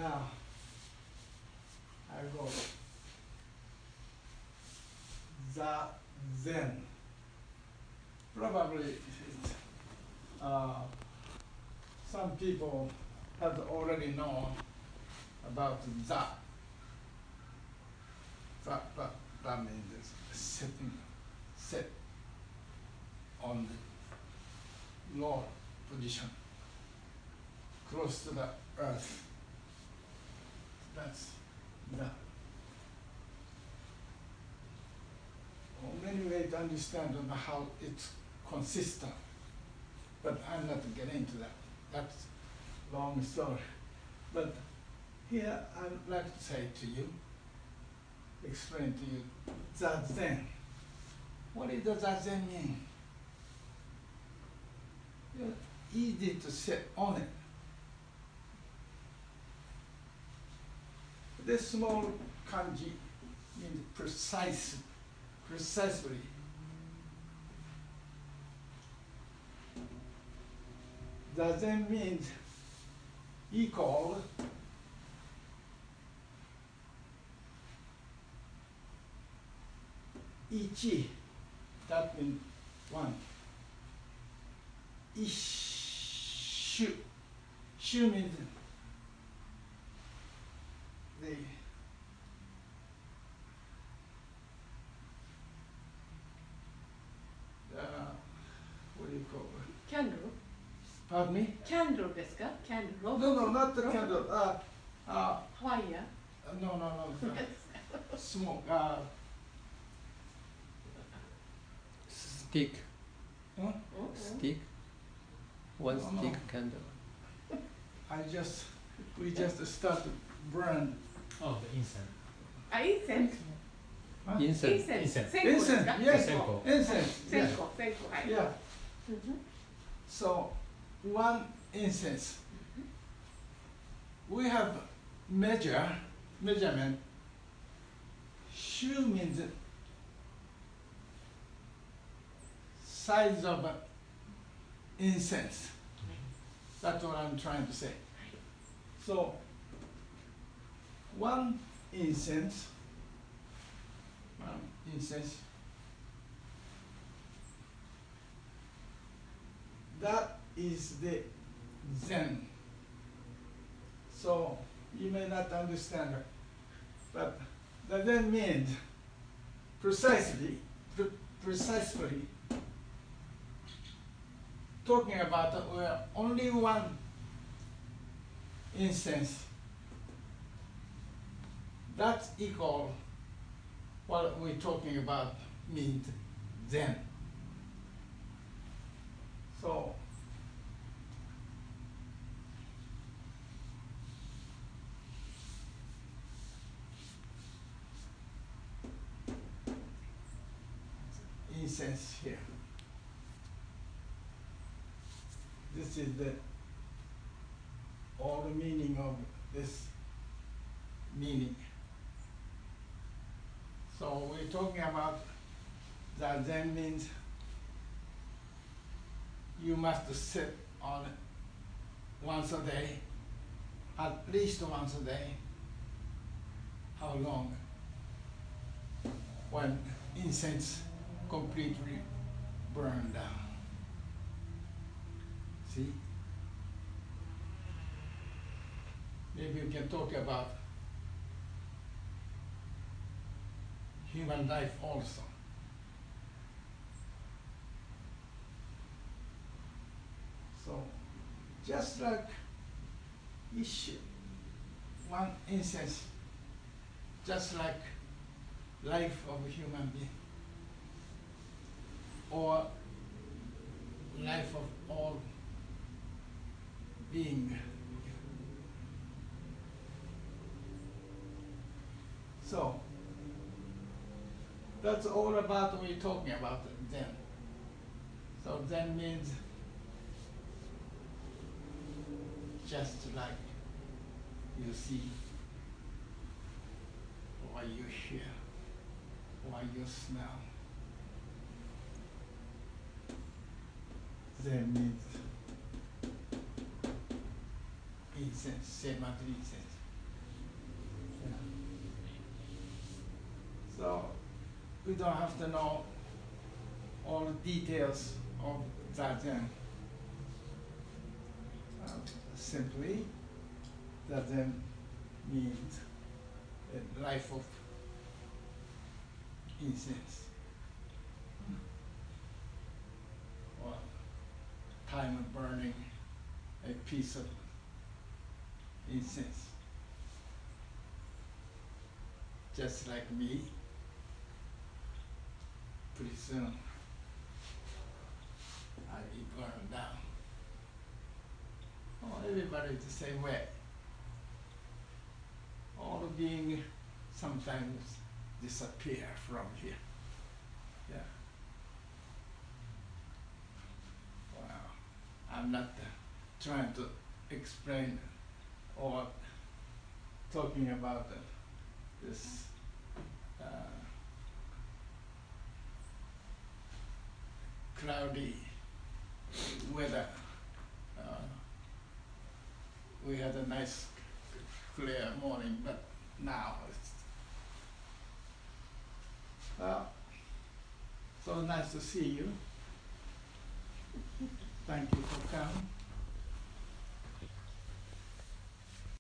now I go Zazen. Probably some people have already known about that means it's sit on the low position, close to the earth. That's that. Many ways to understand how it's consistent, but I'm not getting into that. That's a long story. But here I'd like to say to you, explain to you, Zazen. What does Zazen mean? It's easy to sit on it. This small kanji means precisely. Zazen means equal ichi, that means one. Ishu, shu means the what do you call it? Candle. Pardon me? Candle ですか? Candle. No, not the candle. Fire. No. Smoke. Stick. Huh? Stick. One No, stick no. candle. We just start to burn. Oh, the incense. Incense. Huh? Incense. Incense. Incense, yes. Senko. Incense. Yeah. Senko. はい。 Yeah. うんふん So one incense. We have measurement. Shu means size of incense. That's what I'm trying to say. So one incense, that is the Zen. So you may not understand it, but the Zen means precisely talking about only one instance. That's equal what we're talking about means Zen. So incense here. This is all the meaning of this meaning. So we're talking about Zazen means you must sit on it once a day, at least once a day. How long? When incense completely burned down. See? Maybe you can talk about human life also. So, just like each one instance, just like life of a human being, or life of all being. So, that's all about what we're talking about Zen. So Zen means just like you see, or you hear, or you smell. Zen means incense, same as incense. So we don't have to know all the details of Zazen. Simply, Zazen means a life of incense, or time of burning a piece of incense. Just like me, pretty soon I'll be burned down. Oh, everybody's the same way. All being sometimes disappear from here. Yeah. Wow. I'm not trying to explain or talking about this cloudy weather. We had a nice clear morning, but now it's well, so nice to see you. Thank you for coming.